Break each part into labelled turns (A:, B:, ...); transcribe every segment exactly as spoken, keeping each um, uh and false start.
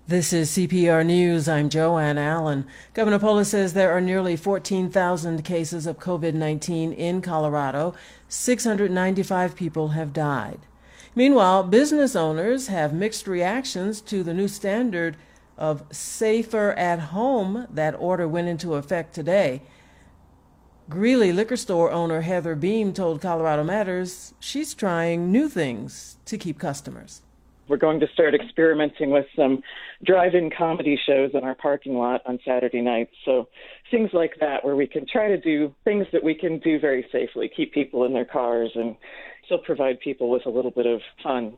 A: This is C P R News. I'm Joanne Allen. Governor Polis says there are nearly fourteen thousand cases of COVID nineteen in Colorado. six hundred ninety-five people have died. Meanwhile, business owners have mixed reactions to the new standard of safer at home. That order went into effect today. Greeley liquor store owner Heather Beam told Colorado Matters she's trying new things to keep customers.
B: We're going to start experimenting with some drive-in comedy shows in our parking lot on Saturday nights. So things like that, where we can try to do things that we can do very safely, keep people in their cars and still provide people with a little bit of fun.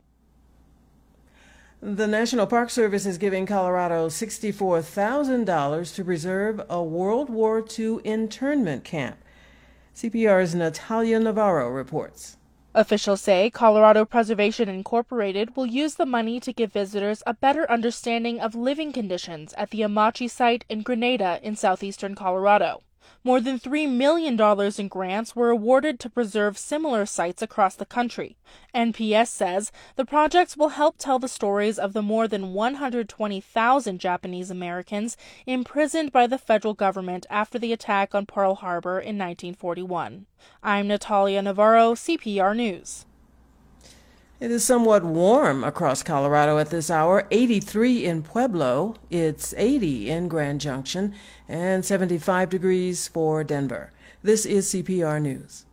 A: The National Park Service is giving Colorado sixty-four thousand dollars to preserve a World War Two internment camp. C P R's Natalia Navarro reports.
C: Officials say Colorado Preservation Incorporated will use the money to give visitors a better understanding of living conditions at the Amache site in Grenada in southeastern Colorado. More than three million dollars in grants were awarded to preserve similar sites across the country. N P S says the projects will help tell the stories of the more than one hundred twenty thousand Japanese Americans imprisoned by the federal government after the attack on Pearl Harbor in nineteen forty-one. I'm Natalia Navarro, C P R News.
A: It is somewhat warm across Colorado at this hour. eighty-three in Pueblo, it's eighty in Grand Junction, and seventy-five degrees for Denver. This is C P R News.